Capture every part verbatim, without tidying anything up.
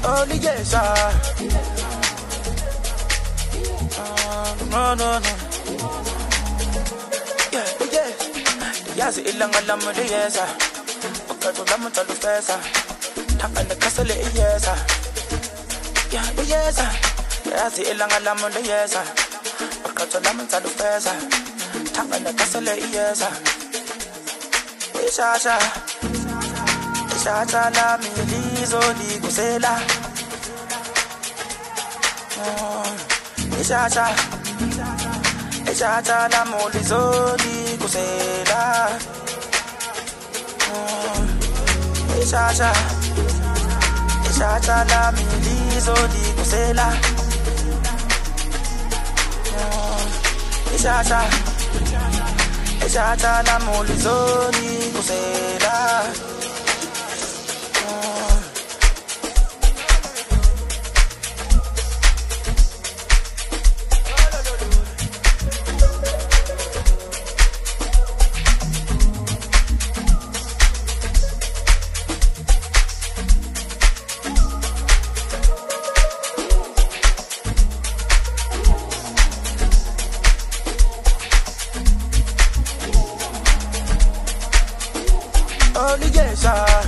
Only yes, ah. Uh, no, no, no. Yeah, yeah. Yazi ilang alam mo de yes, ah. Pagkatulang mo talo fesa. Takan na kasali yes, ah. Yeah, yes, ah. Yazi ilang alam mo de yes, ah. Pagkatulang mo talo fesa. Takan na kasali yes, ah. Isha-sha. Isha-sha la milizo di kusela. Isha-sha. Isha-sha la milizo di kusela. Isha-sha. Isha-sha la milizo di kusela. Isha-sha. Isha-sha la milizo di kusela. Only yes, ah.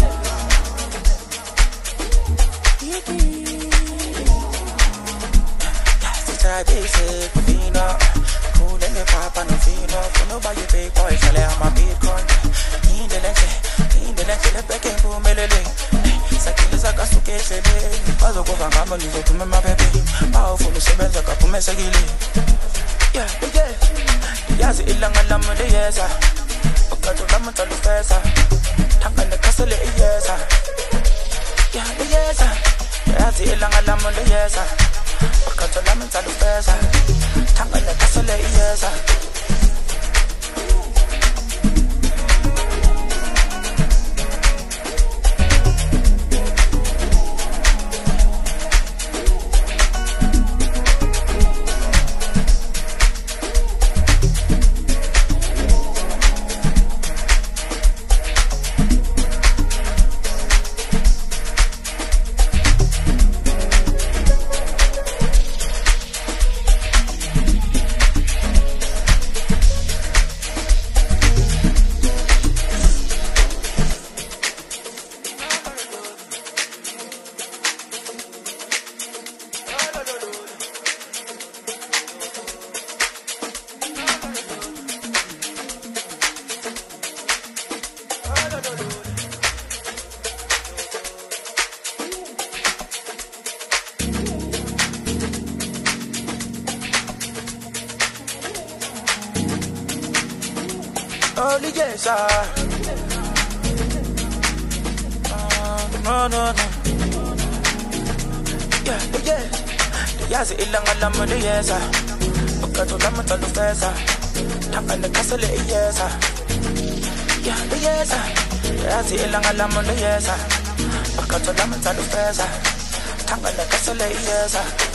Try basic, fino. Cool and the papa no fino. For nobody big boy, shall I have my Bitcoin? In the lente, in the lente, the back and boom, melele. Sakile saka suke chele. Pazo ko vangama lizo tume my baby. Powerful, the seven saka pume sagili. Yeah, yeah. Yazi ilang alam mo de yes, ah. Pagkatulang mo talo fesa. Takan na kasali yes, ah. Yeah, yes, ah. Yazi ilang alam mo de yes, ah. Pagkatulang mo talo fesa. Takan na kasali yes, ah. Only yes, ah. Uh, no, no, no. Yeah, yeah. Yazi ilang alam mo de yes, ah. Pagkatulang mo talo fesa. Takan na kasali yes, ah. Yeah, yes, ah. Yazi ilang alam mo de yes, ah. Pagkatulang mo talo fesa. Takan na kasali yes, ah.